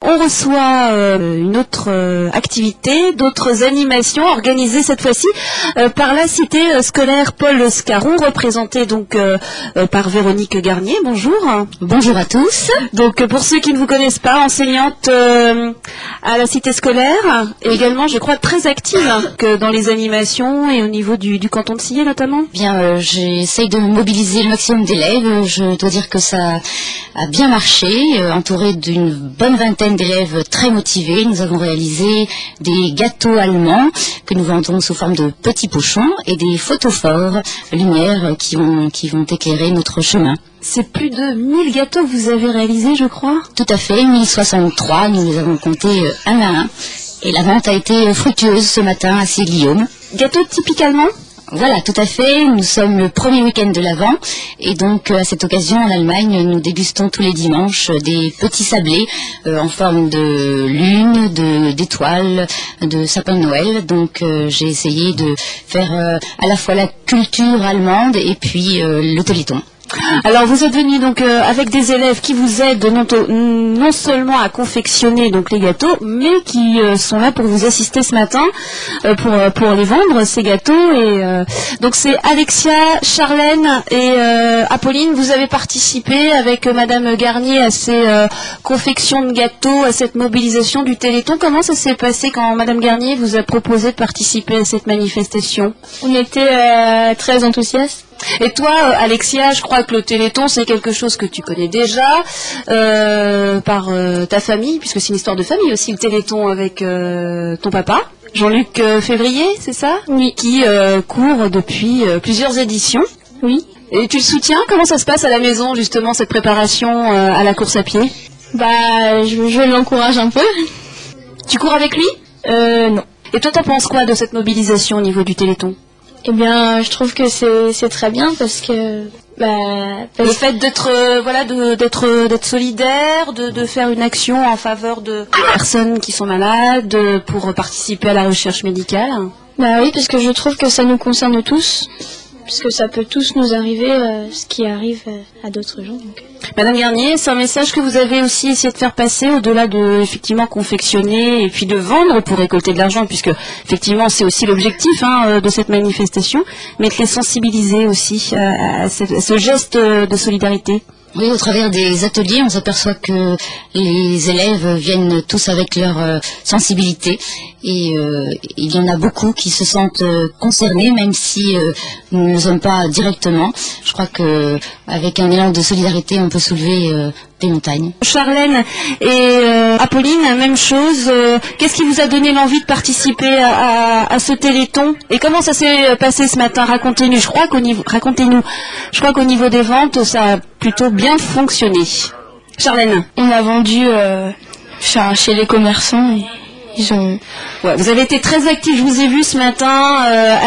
on reçoit une autre activité, d'autres animations organisées cette fois-ci par la cité scolaire Paul Scarron, représentée donc par Véronique Garnier. Bonjour. Bonjour à tous. Donc pour ceux qui ne vous connaissent pas, enseignante à la cité scolaire et également, je crois, très active dans les animations et au niveau du canton de Sillé notamment. Bien, j'essaye de mobiliser le maximum d'élèves. Je dois dire que ça a bien marché, entouré d'une bonne vingtaine d'élèves très motivés. Nous avons réalisé des gâteaux allemands que nous vendons sous forme de petits pochons et des photophores lumières qui vont éclairer notre chemin. C'est plus de 1000 gâteaux que vous avez réalisés, je crois. Tout à fait, 1063, nous les avons comptés un à un. Et la vente a été fructueuse ce matin à Guillaume. Gâteaux typiques allemands ? Voilà, tout à fait. Nous sommes le premier week-end de l'Avent et donc à cette occasion en Allemagne, nous dégustons tous les dimanches des petits sablés en forme de lune, d'étoiles, de sapin de Noël. Donc j'ai essayé de faire à la fois la culture allemande et puis le téléthon. Alors vous êtes venu donc avec des élèves qui vous aident non seulement à confectionner donc les gâteaux, mais qui sont là pour vous assister ce matin pour les vendre ces gâteaux. Et donc c'est Alexia, Charlène et Apolline. Vous avez participé avec Madame Garnier à ces confections de gâteaux, à cette mobilisation du Téléthon. Comment ça s'est passé quand Madame Garnier vous a proposé de participer à cette manifestation? On était très enthousiastes. Et toi, Alexia, je crois que le Téléthon, c'est quelque chose que tu connais déjà par ta famille, puisque c'est une histoire de famille aussi, le Téléthon avec ton papa, Jean-Luc Février, c'est ça? Oui. Qui court depuis plusieurs éditions. Oui. Et tu le soutiens? Comment ça se passe à la maison, justement, cette préparation à la course à pied? Je l'encourage un peu. Tu cours avec lui? Non. Et toi, t'en penses quoi de cette mobilisation au niveau du Téléthon? Eh bien, je trouve que c'est très bien parce que le fait d'être d'être solidaire, de faire une action en faveur de personnes qui sont malades, pour participer à la recherche médicale. Oui, parce que je trouve que ça nous concerne tous, puisque ça peut tous nous arriver, ce qui arrive à d'autres gens. Donc. Madame Garnier, c'est un message que vous avez aussi essayé de faire passer au-delà de effectivement confectionner et puis de vendre pour récolter de l'argent, puisque effectivement c'est aussi l'objectif de cette manifestation, mais de les sensibiliser aussi à ce geste de solidarité. Oui, au travers des ateliers, on s'aperçoit que les élèves viennent tous avec leur sensibilité et il y en a beaucoup qui se sentent concernés, même si nous ne le sommes pas directement. Je crois que avec un élan de solidarité, on peut soulever des montagnes. Charlène et Apolline, même chose. Qu'est-ce qui vous a donné l'envie de participer à ce Téléthon? Et comment ça s'est passé ce matin? Racontez-nous. Je crois qu'au niveau des ventes, ça a plutôt bien fonctionné. Charlène. On a vendu chez les commerçants et ils ont... Ouais, vous avez été très actifs, je vous ai vu ce matin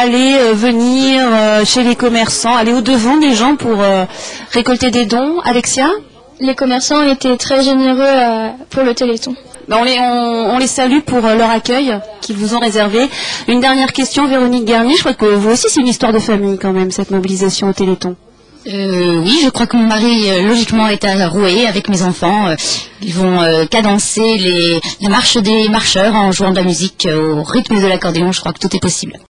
venir chez les commerçants, aller au-devant des gens pour récolter des dons. Alexia? Les commerçants étaient très généreux pour le Téléthon. On les salue pour leur accueil qu'ils vous ont réservé. Une dernière question, Véronique Garnier. Je crois que vous aussi, c'est une histoire de famille quand même, cette mobilisation au Téléthon. Oui, je crois que mon mari, logiquement, est à Rouet avec mes enfants. Ils vont cadencer la marche des marcheurs en jouant de la musique au rythme de l'accordéon. Je crois que tout est possible.